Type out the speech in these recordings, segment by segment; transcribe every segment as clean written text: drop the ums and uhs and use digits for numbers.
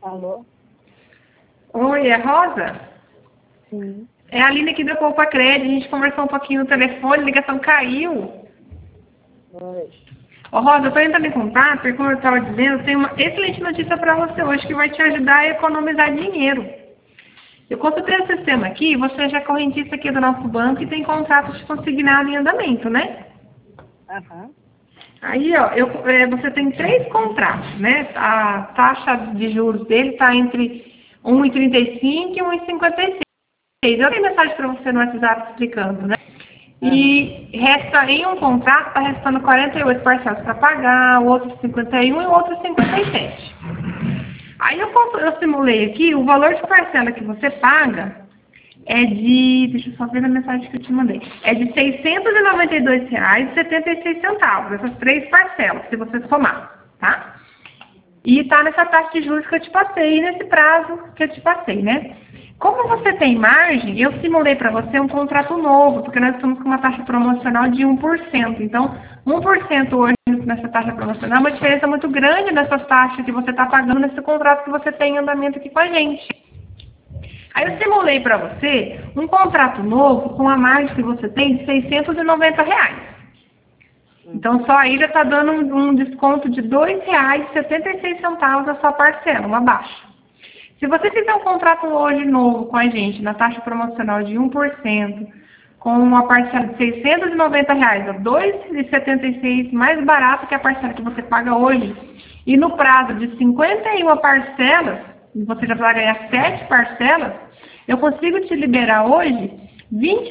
Alô? Oi, é Rosa? Sim. É a Aline aqui do Poupa Crédito, a gente conversou um pouquinho no telefone, a ligação caiu. Oi. Ô Rosa, eu estou entrando em contato, porque como eu estava dizendo, eu tenho uma excelente notícia para você hoje que vai te ajudar a economizar dinheiro. Eu consultei o sistema aqui, você já é correntista aqui do nosso banco e tem contratos consignados em andamento, né? Aham. Aí, ó, você tem 3 contratos, né? A taxa de juros dele está entre 1,35 e 1,56. Eu tenho mensagem para você no WhatsApp explicando, né? E resta em um contrato, está restando 48 parcelas para pagar, o outro 51 e o outro 57. Aí eu simulei aqui, o valor de parcela que você paga é de, deixa eu só ver a mensagem que eu te mandei, é de R$ 692,76, essas 3 parcelas, se você somar, tá? E está nessa taxa de juros que eu te passei, nesse prazo que eu te passei, né? Como você tem margem, eu simulei para você um contrato novo, porque nós estamos com uma taxa promocional de 1%. Então, 1% hoje nessa taxa promocional é uma diferença muito grande dessas taxas que você está pagando nesse contrato que você tem em andamento aqui com a gente. Aí eu simulei para você um contrato novo com a margem que você tem de R$ 690. Então, só aí já está dando um desconto de R$ 2,76 a sua parcela, uma baixa. Se você fizer um contrato hoje novo com a gente, na taxa promocional de 1%, com uma parcela de R$ 690, a R$ 2,76 mais barato que a parcela que você paga hoje, e no prazo de 51 parcelas, você já vai ganhar 7 parcelas, eu consigo te liberar hoje R$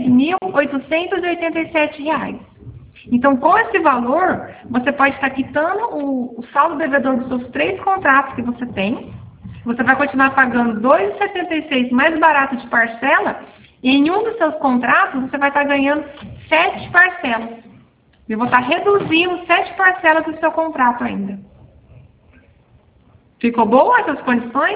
26.887. Então, com esse valor, você pode estar quitando o saldo devedor dos seus 3 contratos que você tem. Você vai continuar pagando R$ 2,76 mais barato de parcela, e em um dos seus contratos você vai estar ganhando 7 parcelas. Eu vou estar reduzindo 7 parcelas do seu contrato ainda. Ficou boa essas condições?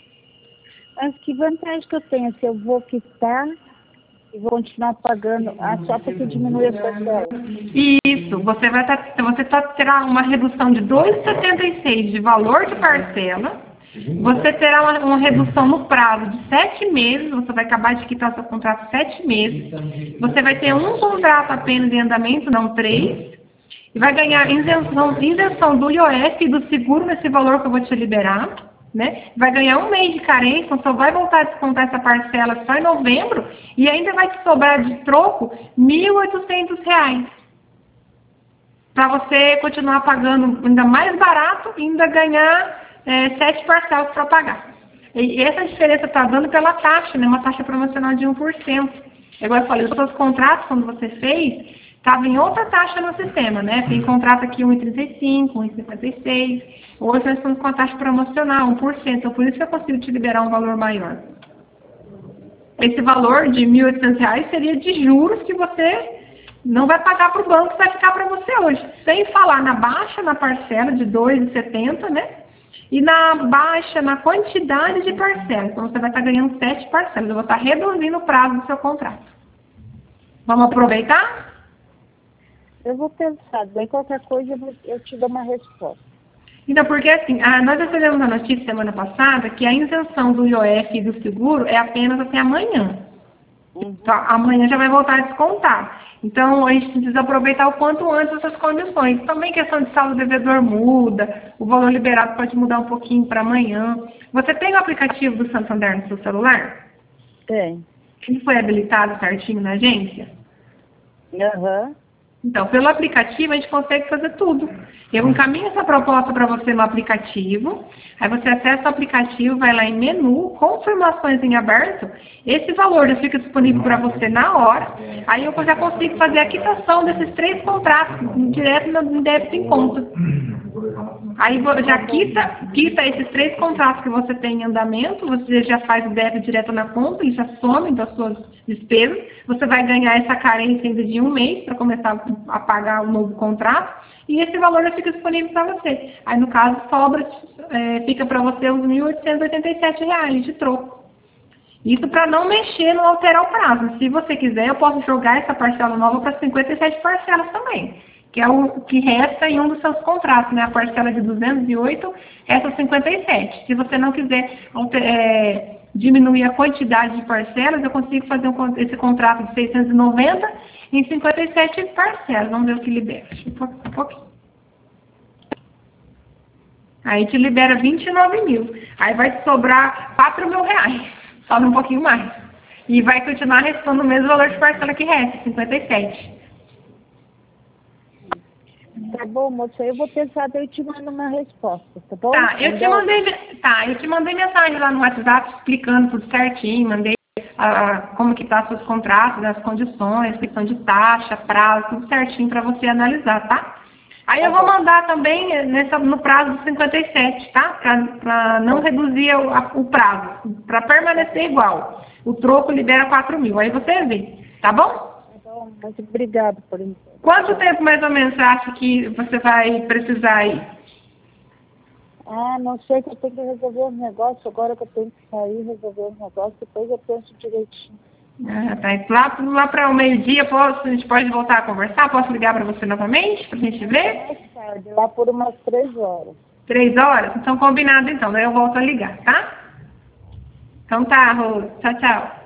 Mas que vantagem que eu tenho se eu vou quitar e vou continuar pagando só porque diminui a parcela? Isso, você terá uma redução de R$ 2,76 de valor de parcela. Você terá uma redução no prazo de 7 meses, você vai acabar de quitar seu contrato 7 meses. Você vai ter um contrato apenas em andamento, não 3. E vai ganhar isenção do IOF e do seguro nesse valor que eu vou te liberar. Né? Vai ganhar um mês de carência, então só vai voltar a descontar essa parcela só em novembro e ainda vai te sobrar de troco R$ 1.800. Para você continuar pagando ainda mais barato e ainda ganhar 7 parcelas para pagar. E essa diferença está dando pela taxa, né? Uma taxa promocional de 1%. Igual eu falei, os seus contratos, quando você fez, estava em outra taxa no sistema, né? Tem contrato aqui 1,35, 1,56. Hoje nós estamos com a taxa promocional, 1%. Então, por isso que eu consigo te liberar um valor maior. Esse valor de R$ 1.800 seria de juros que você não vai pagar para o banco, vai ficar para você hoje. Sem falar na baixa, na parcela de R$ 2,70, né? E na baixa, na quantidade de parcelas. Então, você vai estar ganhando 7 parcelas. Eu vou estar reduzindo o prazo do seu contrato. Vamos aproveitar? Eu vou pensar, daí qualquer coisa eu te dou uma resposta. Então, porque assim, nós recebemos a notícia semana passada que a isenção do IOF e do seguro é apenas até amanhã. Então, amanhã já vai voltar a descontar. Então, a gente precisa aproveitar o quanto antes essas condições. Também questão de saldo devedor muda, o valor liberado pode mudar um pouquinho para amanhã. Você tem o aplicativo do Santander no seu celular? Tem. Ele foi habilitado certinho na agência? Aham. Então, pelo aplicativo, a gente consegue fazer tudo. Eu encaminho essa proposta para você no aplicativo, aí você acessa o aplicativo, vai lá em menu, confirmações em aberto, esse valor já fica disponível para você na hora, aí eu já consigo fazer a quitação desses 3 contratos, direto no débito em conta. Aí já quita esses 3 contratos que você tem em andamento, você já faz o débito direto na conta e já some das suas despesas. Você vai ganhar essa carência ainda de um mês para começar a pagar o novo contrato e esse valor já fica disponível para você. Aí, no caso, fica para você os R$ 1.887 de troco. Isso para não mexer, não alterar o prazo. Se você quiser, eu posso jogar essa parcela nova para 57 parcelas também. que é o que resta em um dos seus contratos, né? A parcela de 208, resta 57. Se você não quiser diminuir a quantidade de parcelas, eu consigo fazer esse contrato de 690 em 57 parcelas. Vamos ver o que libera. Um pouquinho. Aí te libera 29 mil. Aí vai te sobrar 4 mil reais. Sobe um pouquinho mais. E vai continuar restando o mesmo valor de parcela que resta, 57. Tá bom, moça, eu vou pensar, eu te mando uma resposta, tá bom? Tá, eu te mandei mensagem lá no WhatsApp explicando tudo certinho, mandei como que tá seus contratos, as condições, questão de taxa, prazo, tudo certinho para você analisar, tá? Aí eu vou mandar também no prazo de 57, tá? Para não reduzir o prazo, para permanecer igual. O troco libera 4 mil, aí você vê, tá bom? Tá bom, muito obrigada por isso. Quanto tempo mais ou menos você acha que você vai precisar aí? Ah, não sei, que eu tenho que resolver um negócio, agora que eu tenho que sair, resolver um negócio, depois eu penso direitinho. Ah, tá. Lá para o meio-dia, a gente pode voltar a conversar? Posso ligar para você novamente, para a gente ver? Mais tarde, lá por umas 3 horas. 3 horas? Então, combinado então, daí eu volto a ligar, tá? Então tá, Rose. Tchau, tchau.